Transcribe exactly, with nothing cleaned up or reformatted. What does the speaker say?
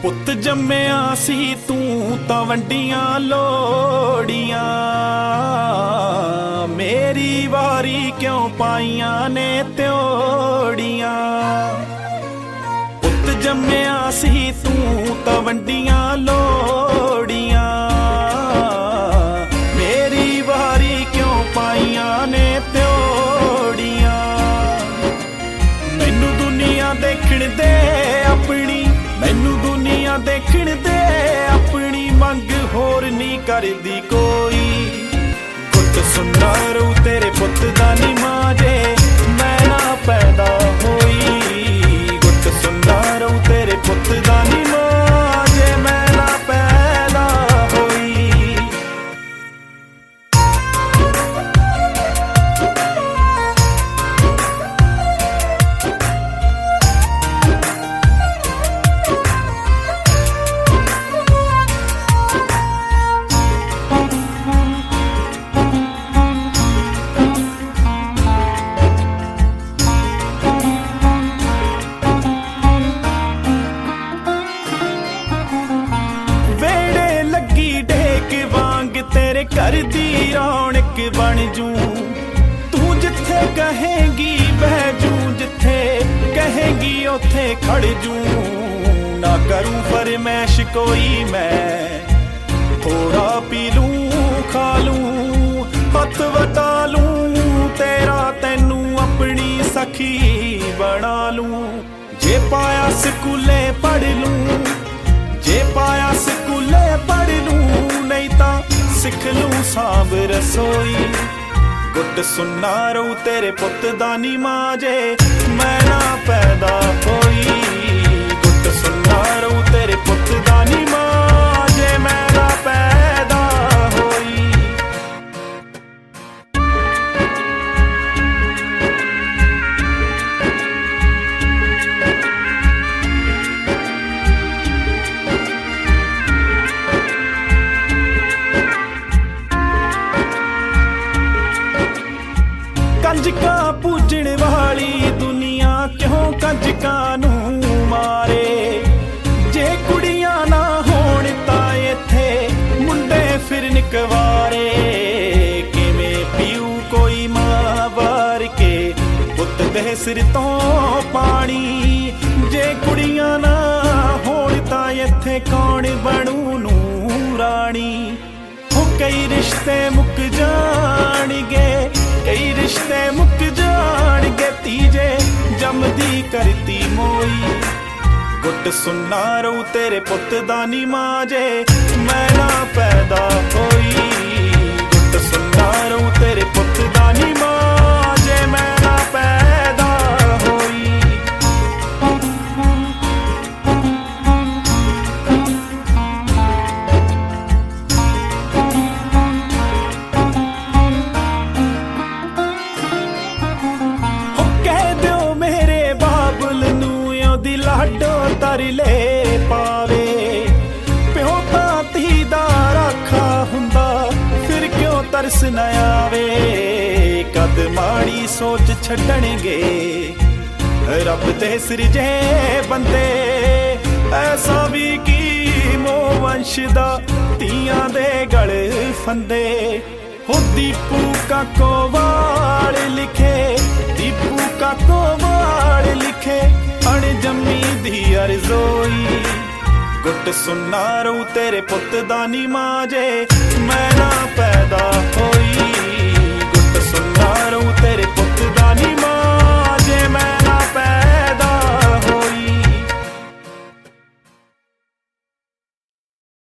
ਪੁੱਤ ਜੰਮਿਆ ਸੀ ਤੂੰ ਤਾਂ ਵੰਡੀਆਂ ਲੋੜੀਆਂ, ਮੇਰੀ ਵਾਰੀ ਕਿਉਂ ਪਾਈਆਂ ਨੇ ਤਿਉੜੀਆਂ। ਪੁੱਤ ਜੰਮਿਆ ਸੀ ਤੂੰ ਤਾਂ ਵੰਡੀਆਂ ਲੋੜੀਆਂ, ਮੇਰੀ ਵਾਰੀ ਕਿਉਂ ਪਾਈਆਂ ਨੇ ਤਿਉੜੀਆਂ। ਮੈਨੂੰ ਦੁਨੀਆ ਦੇਖਣ ਦੇ ਆਪਣੀ, ਮੈਨੂੰ ਦੁਨੀਆ ਦੇਖਣ ਦੇ ਆਪਣੀ, ਮੰਗ ਹੋਰ ਨਹੀਂ ਕਰਦੀ ਕੋਈ। ਗੁੱਟ ਸੁਣਨਾ ਰੂ ਤੇਰੇ ਪੁੱਤ ਦਾ ਨੀ ਮਾਂ ਜੇ ਮੈਂ ਨਾ ਪੈਦਾ ਹੋਈ। ਗੁੱਟ ਸੁਣਨਾ ਰੂ ਤੇਰੇ ਪੁੱਤ ਦਾ ਨੀ ਮਾਂ ਜੇ ਮੈਂ ਨਾ ਪੈਦਾ ਹੋਈ। ਤੇਰੇ ਘਰ ਦੀ ਰੌਣਕ ਬਣ ਜੂ, ਤੂੰ ਜਿੱਥੇ ਕਹੇਂਗੀ ਬਹਿ ਜੂ, ਜਿੱਥੇ ਕਹੇਂਗੀ ਉੱਥੇ ਖੜ ਜੂ। ਨਾ ਕਰੂੰ ਫਰਮੈਸ਼ ਕੋਈ ਮੈਂ, ਥੋੜਾ ਪੀ ਲੂੰ ਖਾ ਲੂੰ, ਹੱਥ ਵਟਾ ਲੂੰ ਤੇਰਾ, ਤੈਨੂੰ ਆਪਣੀ ਸਖੀ ਬਣਾ ਲੂੰ। ਜੇ ਪਾਇਆ ਸਕੂਲੇ ਪੜ੍ਹ ਲੂੰ, ਜੇ ਪਾਇਆ ਸਕੂਲੇ ਪੜ੍ਹ ਲੂੰ, ਨਹੀਂ ਤਾਂ ਸਿੱਖ ਲੂੰ ਸਾਂਭ ਰਸੋਈ। ਗੁੱਟ ਸੁਣਨਾ ਰੂ ਤੇਰੇ ਪੁੱਤ ਦਾ ਨੀ ਮਾਂ ਜੇ ਮੈਂ ਨਾ ਪੈਦਾ ਹੋਈ। ਗੁੱਟ ਸੁਣਨਾ ਰੂ ਤੇਰੇ ਪੁੱਤ ਦਾ ਨੀ ਮਾਂ ਜੇ ਮੈਂ ਨਾ ਪੈਦਾ ਹੋਈ। ਕੰਜਕਾਂ ਪੂਜਣ ਵਾਲੀ ਦੁਨੀਆ ਕਿਉਂ ਕੰਜਕਾਂ ਨੂੰ ਮਾਰੇ। ਜੇ ਕੁੜੀਆਂ ਨਾ ਹੋਣ ਤਾਂ ਇੱਥੇ ਮੁੰਡੇ ਫਿਰਨ ਕੁਆਰੇ। ਕਿਵੇਂ ਪੀਊ ਕੋਈ ਮਾਂ ਵਾਰ ਕੇ ਪੁੱਤ ਦੇ ਸਿਰ ਤੋਂ ਪਾਣੀ। ਜੇ ਕੁੜੀਆਂ ਨਾ ਹੋਣ ਤਾਂ ਇੱਥੇ ਕੌਣ ਬਣੂ ਨੂੰ ਰਾਣੀ। ਹੋ ਕਈ ਰਿਸ਼ਤੇ ਮੁੱਕ ਜਾਣਗੇ, ਕਈ ਰਿਸ਼ਤੇ ਮੁੱਕ ਜਾਣਗੇ, ਤੀਜੇ ਜੰਮਦੀ ਕਰਤੀ ਮੋਈ। ਗੁੱਟ ਸੁਣਨਾ ਰੂ ਤੇਰੇ ਪੁੱਤ ਦਾ ਨੀ ਮਾਂ ਜੇ ਮੈਂ ਨਾ ਪੈਦਾ ਹੋਈ। ਗੁੱਟ ਸੁਣਨਾ ਰੂ ਤੇਰੇ ਪੁੱਤ ਦਾ ਨੀ ਮਾਂ ਜੇ ਮੈਂ ਨਾ ਪੈਦਾ ਹੋਈ। ਲਾਡੋ ਤਰਲੇ ਪਾਵੇ, ਪਿਓ ਤਾਂ ਧੀ ਦਾ ਰਾਖਾ ਹੁੰਦਾ, ਫਿਰ ਕਿਉਂ ਤਰਸ ਨਾ ਆਵੇ। ਕਦ ਮਾੜੀ ਸੋਚ ਛੱਡਣਗੇ ਰੱਬ ਦੇ ਸਿਰਜੇ ਬੰਦੇ, ਐਸਾ ਵੀ ਕੀ ਮੋਹ ਵੰਸ਼ ਦਾ ਧੀਆਂ ਦੇ ਗਲ ਫੰਦੇ। ਹੋ ਦੀਪੂ ਕਾਕੋ ਵਾਲ ਲਿਖੇ, ਦੀਪੂ ਕਾਕੋ ਵਾਲ ਲਿਖੇ, ਅਣਜੰਮੀ ਦੀ ਅਰਜ਼ੋਈ। ਗੁੱਟ ਸੁਣਨਾ ਰੂ ਤੇਰੇ ਪੁੱਤ ਦਾ ਨੀ ਮਾਂ ਜੇ ਮੈਂ ਨਾ